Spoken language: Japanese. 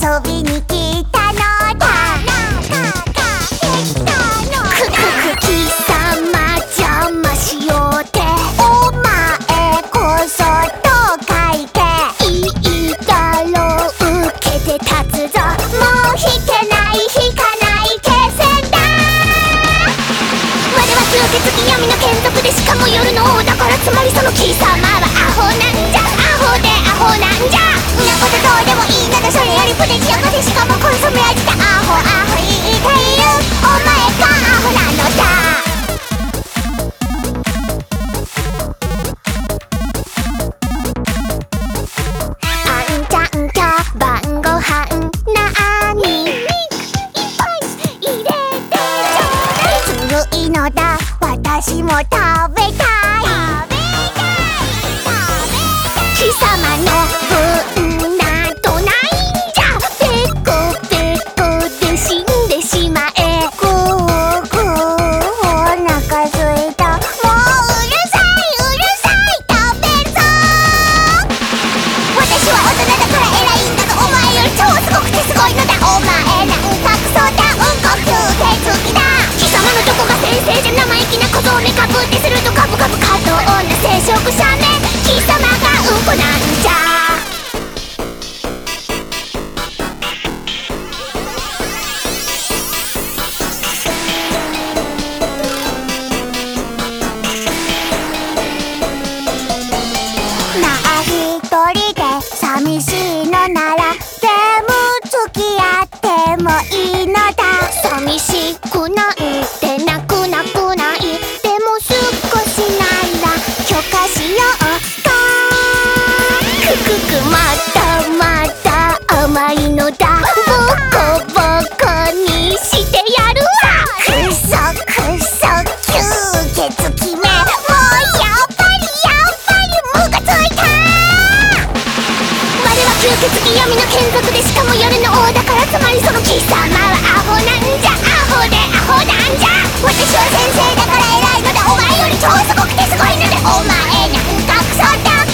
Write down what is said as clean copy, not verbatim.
遊びに来たのだ。くくく貴様邪魔しようて、お前こそどかいて。いいだろう受けて立つぞ、もう引けない引かない決戦だ。我は吸血鬼闇の眷属で、しかも夜の王だから、つまりその貴様はアホなんじゃ。アホでアホなんじゃ。んなことどうでもいいならそれよりプデチアカで、しかもコンソメ味でアホアホ言いたいよ。お前がアホなのだ。あんちゃん今日晩ごはんなーに。いっぱい入れてちょうだい。ずるいのだ、私も食べたい。貴様の分なんとないんじゃ。ペコペコで死んでしまえ。ぐーぐーお腹すいた。もううるさいうるさい、食べるぞ。私は大人だから偉いんだぞ。お前より超すごくてすごいのだ。お前なんかクソだ、うんこ吸血鬼だ。貴様のどこが先生じゃ。生意気な小僧めかぶってするとカブカブ加藤女聖職者め。貴様がうんこなんじゃ。まあ一人で寂しいのなら、ゲーム付き合ってもいいのだ。寂しくないって泣く泣くない。でも少しなら許可しようか。くくくまだまだ甘いのだ。ボコボコにしてやるわ。くそくそ吸血鬼め、もうやっぱりムカついた。我は吸血鬼闇の眷属で、しかも夜の王だから、つまりその貴様はアホなんじゃ。アホでアホなんじゃ。私は先生だから偉いので、お前より超すごくてすごいので、お前なんかクソだ。